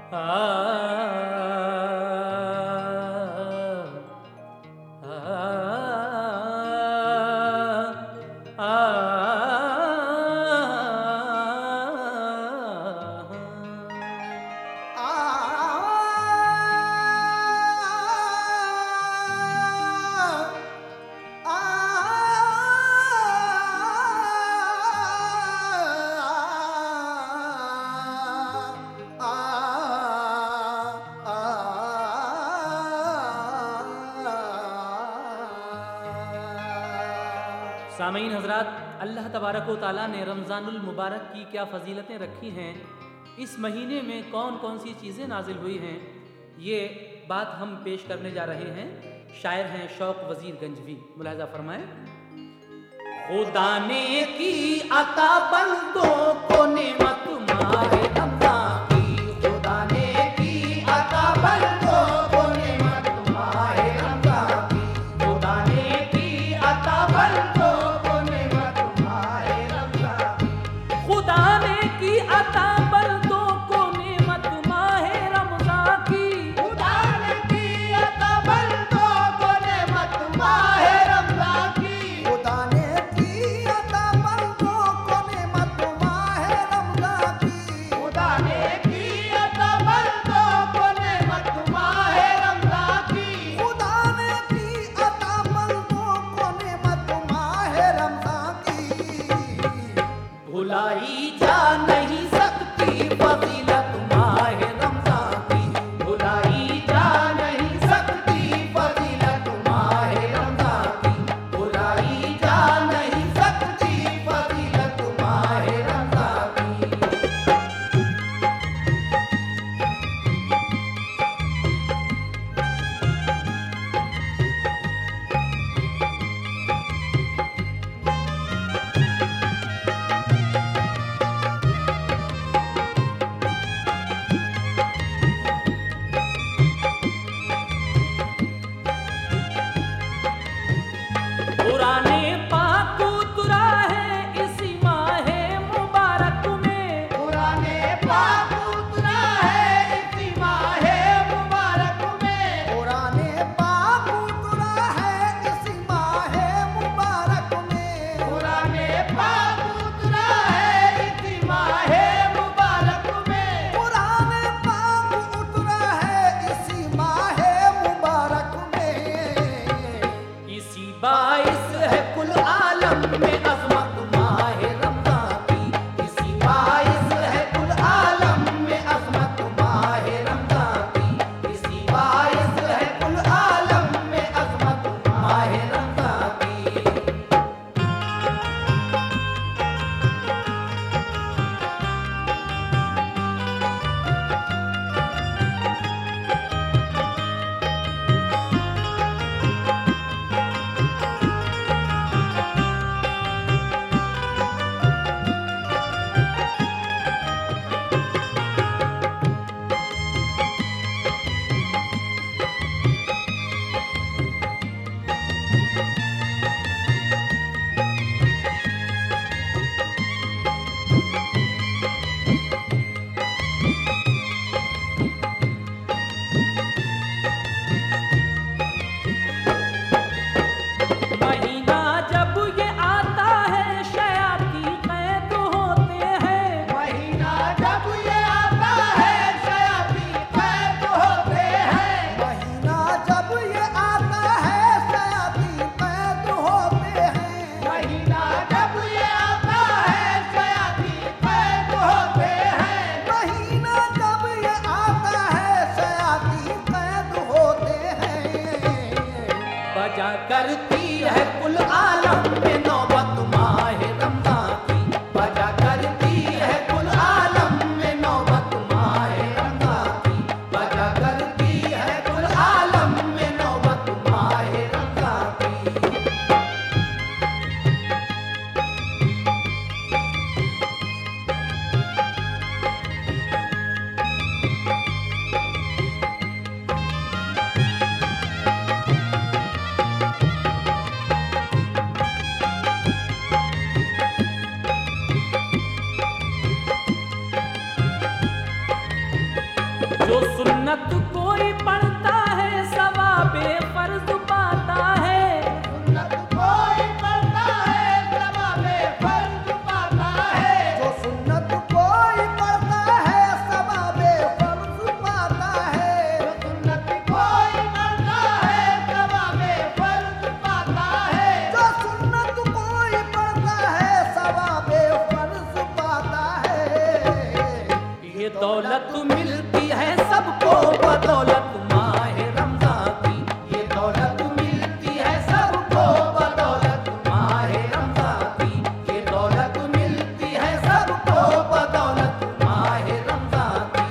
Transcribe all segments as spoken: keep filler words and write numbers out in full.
आ, आ, आ, सामीन हजरात, अल्लाह तबारक व तआला ने रमज़ानुल मुबारक की क्या फ़जीलतें रखी हैं, इस महीने में कौन कौन सी चीज़ें नाजिल हुई हैं, ये बात हम पेश करने जा रहे हैं। शायर हैं शौक वज़ीर गंजवी, मुलाहिज़ा फरमाएं। खुदा ने की अता बंदों को नेमत माहे रमज़ान की, खुदा ने की अता बंदों को नेमत माहे रमज़ान की, खुदा ने की अता बंदों को नेमत माहे रमज़ान की, खुदा ने की अता बंदों को नेमत माहे रमज़ान की, खुदा ने की अता बंदों को नेमत माहे रमज़ान की, खुदा ने की अता बंदों को नेमत माहे रमज़ान की, खुदा ने की अता बंदों को नेमत माहे रमज़ान की, खुदा ने की अता बंदों को नेमत माहे रमज़ान की। भुलाई जा नहीं सकती फजीलत माहे रमज़ान की, भुलाई जा नहीं सकती फजीलत माहे रमज़ान की, भुलाई जा नहीं सकती फजीलत माहे रमज़ान की। पुराने पाक उतरा है इसी माहे मुबारक में, पुराने पाक उतरा है इसी माहे मुबारक में, पुराने पाक उतरा है इसी माहे मुबारक में, पुराने पाक उतरा है इसी माहे मुबारक में, पुराने पाक उतरा है इसी माहे मुबारक में। इसी बाइस है कुल आलम में अज़मत माहे रमज़ान की, इसी बाइस है कुल आलम में अज़मत माहे रमज़ान की, इसी बाइस है कुल आलम में अज़मत माहे रमज़ान की। महीना जब ये आता है शयाती कैद होते हैं, महीना जब ये आता है शयाती कैद होते हैं, महीना जब ये आता है शयातीन कैद होते हैं, महीना जब ये आता है शयाती कैद होते हैं, महीना जब ये आता है शयातीन कैद होते हैं। बजा करती है कुल आलम में नौबत माहे रमज़ान की, बजा करती है कुल आलम में नौबत माहे रमज़ान की, बजा करती है कुल आलम में नौबत माहे रमज़ान की। सुन्नत कोई पढ़ता है सवाबे फर्ज पाता है। सुन्नत कोई पढ़ता है सवाबे फर्ज पाता है। जो सुन्नत कोई पढ़ता है सवाबे फर्ज पाता है। जो सुन्नत कोई पढ़ता है सवाबे फर्ज पाता है। जो सुन्नत कोई पढ़ता है सवाबे फर्ज पाता है। ये दौलत मिलती है सबको बदौलत माह रमजान की। ये दौलत मिलती है सबको बदौलत माह रमजान की। ये दौलत मिलती है सबको बदौलत माह रमजान की।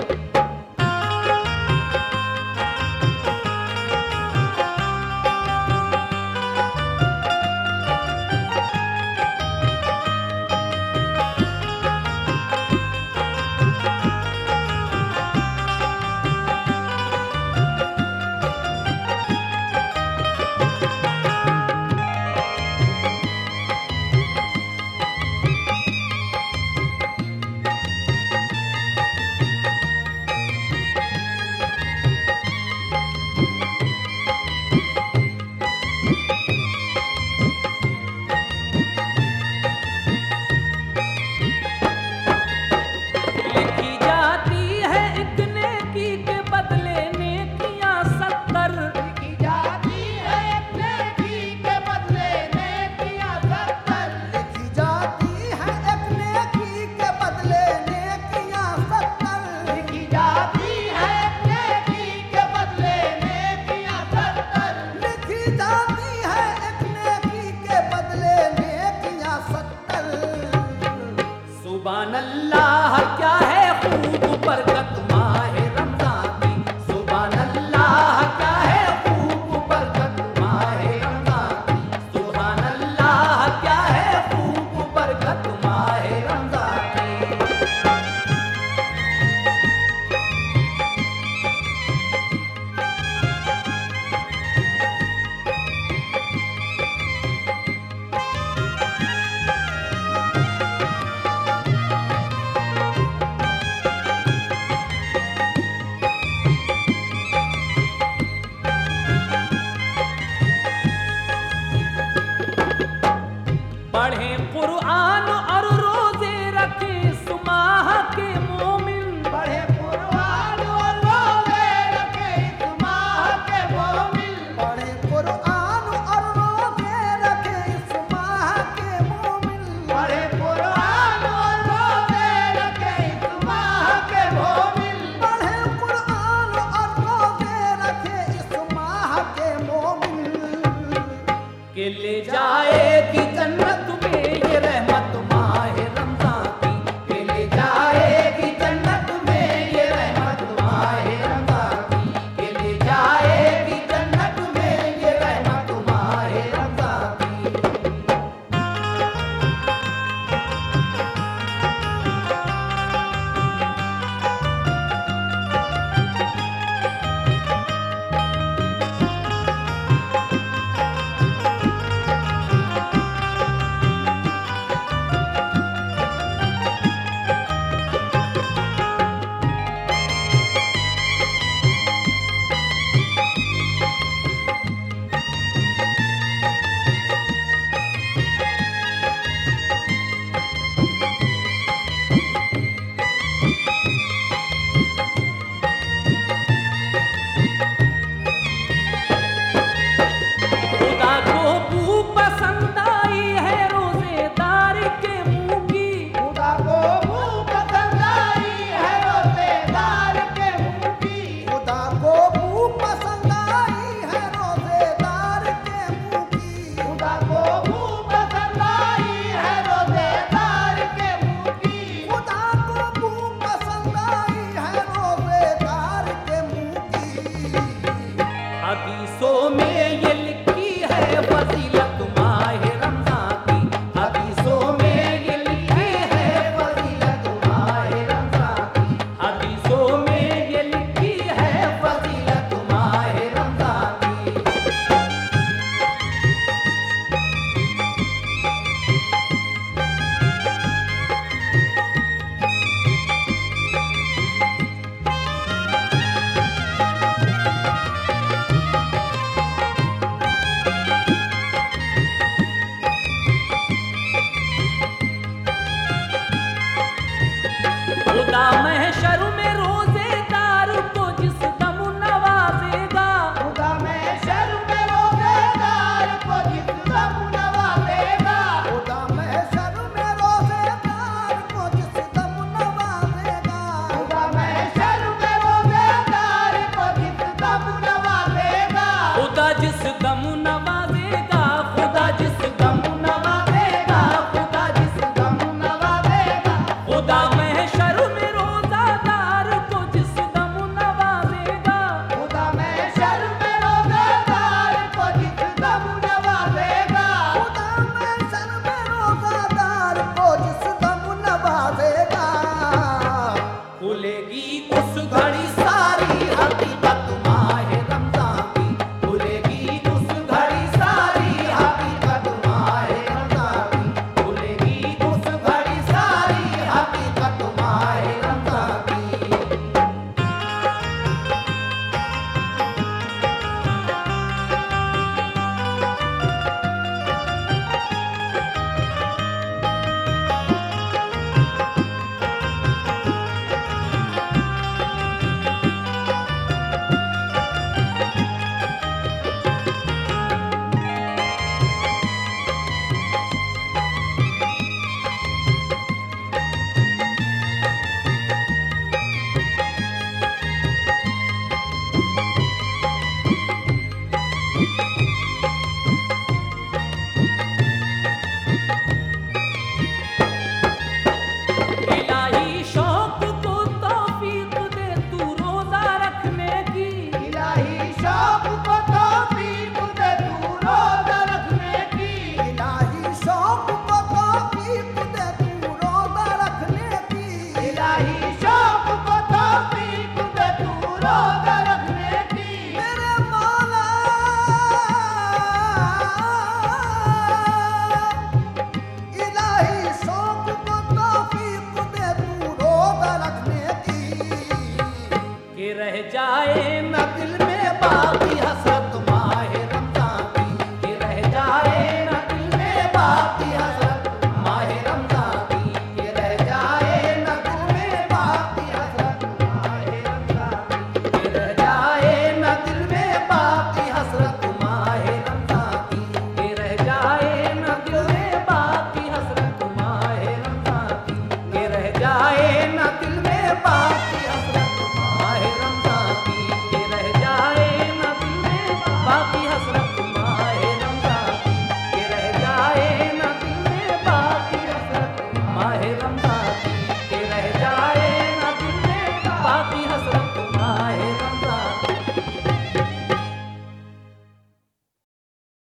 लिखी जाती है एक नेकी के बदले नेकियां सत्तर। लिखी जाती है एक नेकी के बदले नेकियां सत्तर। लिखी जाती है एक नेकी के बदले नेकियां सत्तर। लिखी जाती है एक नेकी के बदले नेकियां सत्तर। लिखी जाती है एक नेकी के बदले नेकियां सत्तर। सुभान अल्लाह क्या है खूब बरकत माह रमजान की। सुभान अल्लाह क्या है खूब बरकत माह रमजान की। सुभान अल्लाह क्या है खूब बरकत माह रमजान की। पढ़े कुरआन और रोजे रखे सुमाह के मोमिन। पढ़े कुरआन और रोज़े रखे इस माह के मोमिन। पढ़े कुरआन और रोज़े रखे इस माह के मोमिन। पढ़े कुरआन और रोज़े रखे इस माह के मोमिन। पढ़े कुरआन और रोज़े रखे इस माह के मोमिन। के ले जाएगी जन्नत में ये जाए